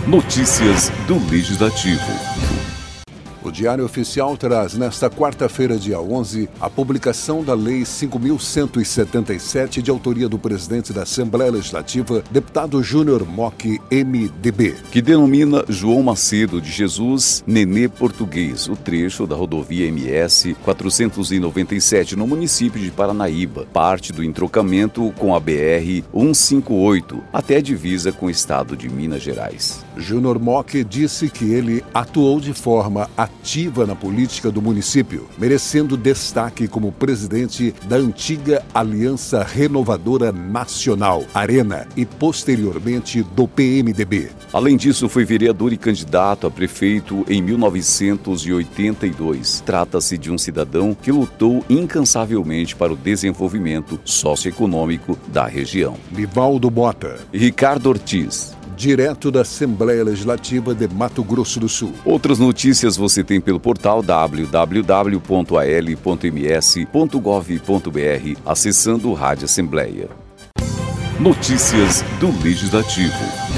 Notícias do Legislativo. O Diário Oficial traz, nesta quarta-feira, dia 11, a publicação da Lei 5.177, de autoria do presidente da Assembleia Legislativa, deputado Júnior Mock, MDB. Que denomina João Macedo de Jesus Nenê Português, o trecho da rodovia MS 497, no município de Paranaíba, parte do entrocamento com a BR 158, até a divisa com o estado de Minas Gerais. Júnior Mock disse que ele atuou de forma ativa na política do município, merecendo destaque como presidente da antiga Aliança Renovadora Nacional, Arena, e posteriormente do PMDB. Além disso, foi vereador e candidato a prefeito em 1982. Trata-se de um cidadão que lutou incansavelmente para o desenvolvimento socioeconômico da região. Nivaldo Mota e Ricardo Ortiz, direto da Assembleia Legislativa de Mato Grosso do Sul. Outras notícias você tem pelo portal www.al.ms.gov.br, acessando o Rádio Assembleia. Notícias do Legislativo.